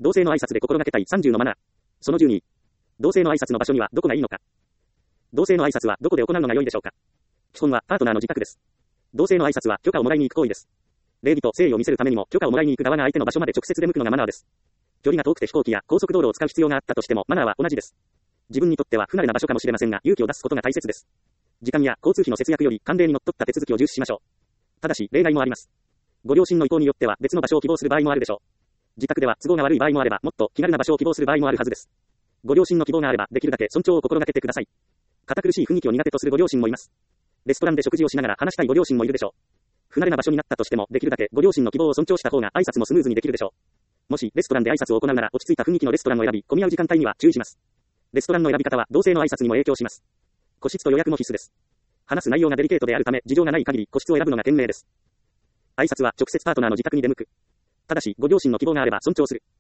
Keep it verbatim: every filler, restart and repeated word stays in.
同性の挨拶で心がけたいさんじゅうのマナー。そのじゅうに。同性の挨拶の場所にはどこがいいのか。同性の挨拶はどこで行うのが良いでしょうか。基本はパートナーの自宅です。同性の挨拶は許可をもらいに行く行為です。礼儀と誠意を見せるためにも許可をもらいに行く側が相手の場所まで直接出向くのがマナーです。距離が遠くて飛行機や高速道路を使う必要があったとしてもマナーは同じです。自分にとっては不慣れな場所かもしれませんが勇気を出すことが大切です。時間や交通費の節約より慣例にのっとった手続きを重視しましょう。ただし例外もあります。ご両親の意向によっては別の場所を希望する場合もあるでしょう。自宅では都合が悪い場合もあればもっと気軽な場所を希望する場合もあるはずです。ご両親の希望があればできるだけ尊重を心がけてください。堅苦しい雰囲気を苦手とするご両親もいます。レストランで食事をしながら話したいご両親もいるでしょう。不慣れな場所になったとしてもできるだけご両親の希望を尊重した方が挨拶もスムーズにできるでしょう。もしレストランで挨拶を行うなら落ち着いた雰囲気のレストランを選び混み合う時間帯には注意します。レストランの選び方は同性の挨拶にも影響します。個室と予約も必須です。話す内容がデリケートであるため事情がない限り個室を選ぶのが賢明です。挨拶は直接パートナーの自宅に出向く。ただしご両親の希望があれば尊重する。